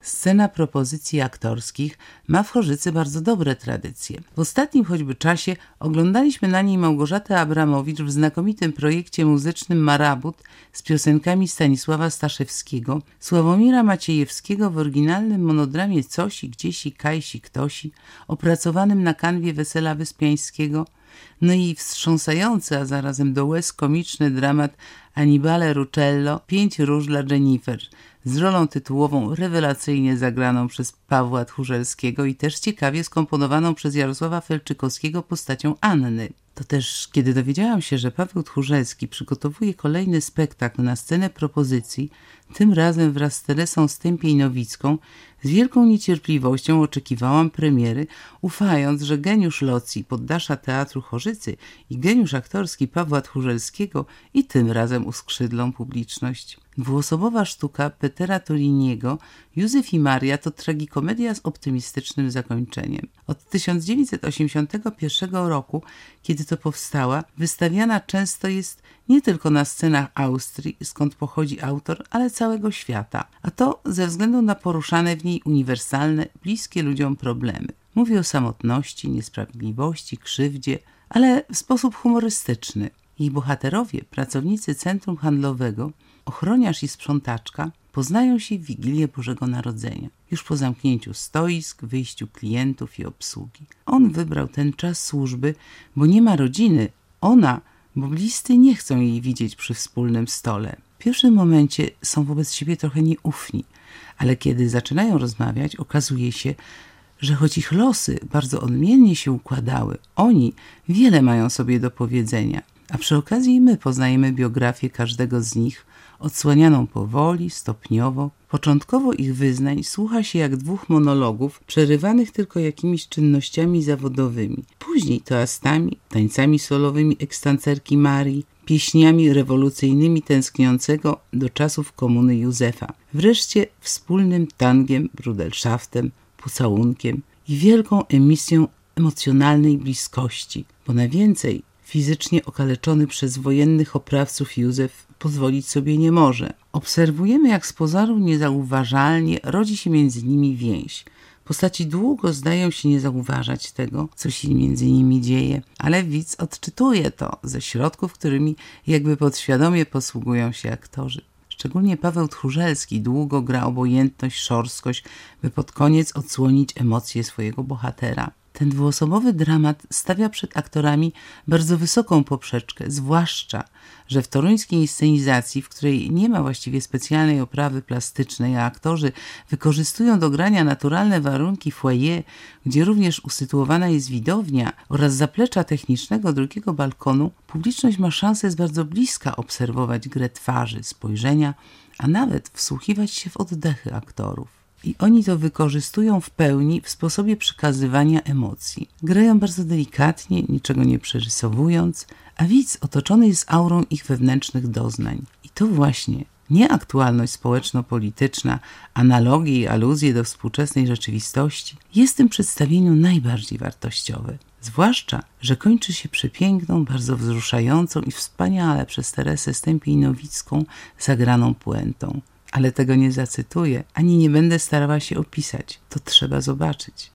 Scena propozycji aktorskich ma w Chorzycy bardzo dobre tradycje. W ostatnim choćby czasie oglądaliśmy na niej Małgorzatę Abramowicz w znakomitym projekcie muzycznym Marabut z piosenkami Stanisława Staszewskiego, Sławomira Maciejewskiego w oryginalnym monodramie Cosi, Gdziesi, Kajsi, Ktosi, opracowanym na kanwie Wesela Wyspiańskiego, no i wstrząsający, a zarazem do łez komiczny dramat Annibale Ruccello Pięć róż dla Jennifer, z rolą tytułową rewelacyjnie zagraną przez Pawła Tchórzelskiego i też ciekawie skomponowaną przez Jarosława Felczykowskiego postacią Anny. To też, kiedy dowiedziałam się, że Paweł Tchórzelski przygotowuje kolejny spektakl na scenę propozycji, tym razem wraz z Teresą Stępień-Nowicką, z wielką niecierpliwością oczekiwałam premiery, ufając, że geniusz locji poddasza Teatru Chorzycy i geniusz aktorski Pawła Tchórzelskiego i tym razem uskrzydlą publiczność. Dwuosobowa sztuka Petera Toliniego Józef i Maria to tragikomedia z optymistycznym zakończeniem. Od 1981 roku, kiedy to powstała, wystawiana często jest nie tylko na scenach Austrii, skąd pochodzi autor, ale całego świata, a to ze względu na poruszane w niej uniwersalne, bliskie ludziom problemy. Mówi o samotności, niesprawiedliwości, krzywdzie, ale w sposób humorystyczny. Jej bohaterowie, pracownicy centrum handlowego, ochroniarz i sprzątaczka, poznają się w Wigilię Bożego Narodzenia, już po zamknięciu stoisk, wyjściu klientów i obsługi. On wybrał ten czas służby, bo nie ma rodziny, ona, bo bliscy nie chcą jej widzieć przy wspólnym stole. W pierwszym momencie są wobec siebie trochę nieufni, ale kiedy zaczynają rozmawiać, okazuje się, że choć ich losy bardzo odmiennie się układały, oni wiele mają sobie do powiedzenia, a przy okazji my poznajemy biografię każdego z nich, odsłanianą powoli, stopniowo. Początkowo ich wyznań słucha się jak dwóch monologów, przerywanych tylko jakimiś czynnościami zawodowymi. Później toastami, tańcami solowymi ekstancerki Marii, pieśniami rewolucyjnymi tęskniącego do czasów komuny Józefa. Wreszcie wspólnym tangiem, brudelszaftem, pocałunkiem i wielką emisją emocjonalnej bliskości, bo na więcej fizycznie okaleczony przez wojennych oprawców Józef pozwolić sobie nie może. Obserwujemy, jak z pozoru niezauważalnie rodzi się między nimi więź. Postaci długo zdają się nie zauważać tego, co się między nimi dzieje, ale widz odczytuje to ze środków, którymi jakby podświadomie posługują się aktorzy. Szczególnie Paweł Tchórzelski długo gra obojętność, szorstkość, by pod koniec odsłonić emocje swojego bohatera. Ten dwuosobowy dramat stawia przed aktorami bardzo wysoką poprzeczkę, zwłaszcza, że w toruńskiej inscenizacji, w której nie ma właściwie specjalnej oprawy plastycznej, a aktorzy wykorzystują do grania naturalne warunki foyer, gdzie również usytuowana jest widownia oraz zaplecza technicznego drugiego balkonu, publiczność ma szansę z bardzo bliska obserwować grę twarzy, spojrzenia, a nawet wsłuchiwać się w oddechy aktorów. I oni to wykorzystują w pełni w sposobie przekazywania emocji. Grają bardzo delikatnie, niczego nie przerysowując, a widz otoczony jest aurą ich wewnętrznych doznań. I to właśnie nie aktualność społeczno-polityczna, analogie i aluzje do współczesnej rzeczywistości jest w tym przedstawieniu najbardziej wartościowe. Zwłaszcza, że kończy się przepiękną, bardzo wzruszającą i wspaniale przez Teresę Stępień-Nowicką zagraną puentą. Ale tego nie zacytuję, ani nie będę starała się opisać. To trzeba zobaczyć.